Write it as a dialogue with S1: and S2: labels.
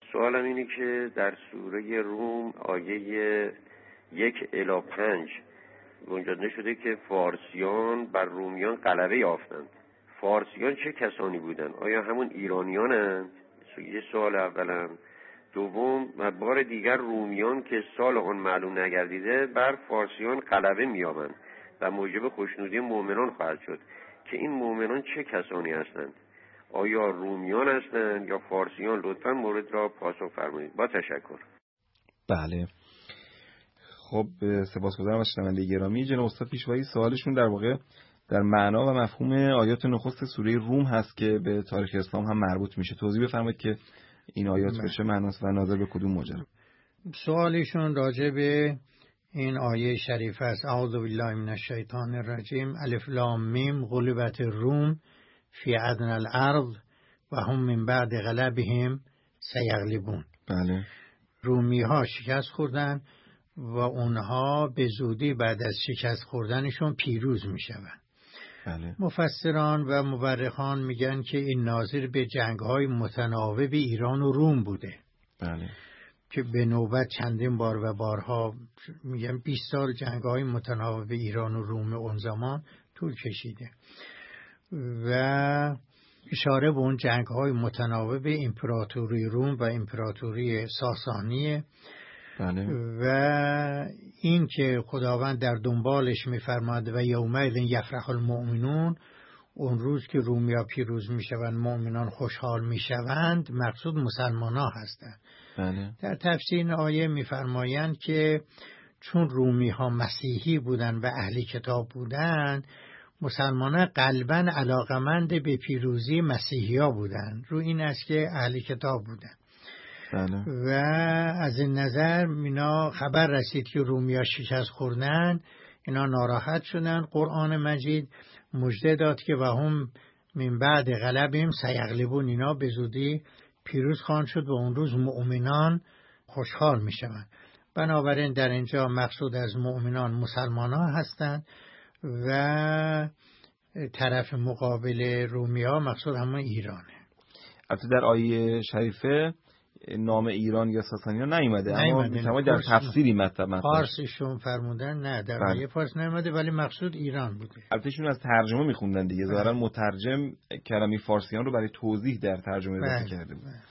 S1: سوالم اینه که در سوره روم آیه 1-5 گنجانده شده که فارسیان بر رومیان غلبه یافتند. فارسیان چه کسانی بودند؟ آیا همون ایرانیانند؟ یه سوال اولم. دوم، بار دیگر رومیان که سال آن معلوم نگردیده بر فارسیان غلبه می‌یابند و موجب خوشنودی مؤمنان خواهد شد که این مؤمنان چه کسانی هستند؟ آیا رومیان هستند یا فارسیان؟ لطفاً مورد را پاسخ فرمایید. با تشکر.
S2: بله، خب سپاسگزارم از شنونده گرامی. جناب استاد پیشوایی سوالشون در واقع در معنا و مفهوم آیات نخست سوره روم هست که به تاریخ اسلام هم مربوط میشه. توضیح بفرمایید که این آیات به چه معناست و ناظر به کدوم ماجرا؟
S3: سوالشون راجع به این آیه شریف است: اعوذ بالله من الشیطان الرجیم الف لام میم غلبت الروم فی ادنی الارض و هم من بعد غلبهم سیغلبون.
S2: بله.
S3: رومی ها شکست خوردن و اونها به زودی بعد از شکست خوردنشون پیروز میشوند.
S2: بله.
S3: مفسران و مورخان میگن که این ناظر به جنگ‌های متناوب ایران و روم بوده.
S2: بله.
S3: که به نوبت چندین بار و بارها، میگن 20 سال جنگ‌های متناوب ایران و روم اون زمان طول کشیده و اشاره به اون جنگ‌های متناوب امپراتوری روم و امپراتوری ساسانیه.
S2: بله.
S3: و این که خداوند در دنبالش می‌فرماد و یومئذ یفرح المؤمنون، اون روز که رومیا پیروز میشوند مؤمنان خوشحال میشوند، مقصود مسلمان‌ها هستند.
S2: بله.
S3: در تفسیر این آیه می‌فرمایند که چون رومی‌ها مسیحی بودند و اهل کتاب بودند، مسلمانان قلباً علاقمند به پیروزی مسیحی‌ها بودند، رو این است که اهل کتاب بودند.
S2: بله.
S3: و از این نظر اینا خبر رسید که رومیا شکست خوردن، اینا ناراحت شدن. قرآن مجید مژده داد که و هم من بعد غلبهم سیغلبون، اینا به زودی پیروز خواهند شد و اون روز مؤمنان خوشحال می شوند. بنابراین در اینجا مقصود از مؤمنان مسلمان ها هستند و طرف مقابل رومیا مقصود همه ایرانه.
S2: البته در آیه شریفه نام ایران یا ساسانیان نیامده، اما می‌تونه در تفسیری مطلب
S3: فارسیشون فرمودن نه، در آیه فارس نیامده ولی مقصود ایران بوده.
S2: البته شون از ترجمه می‌خوندن دیگه، ظاهرا مترجم کلمه فارسیان رو برای توضیح در ترجمه اضافه کرده بود.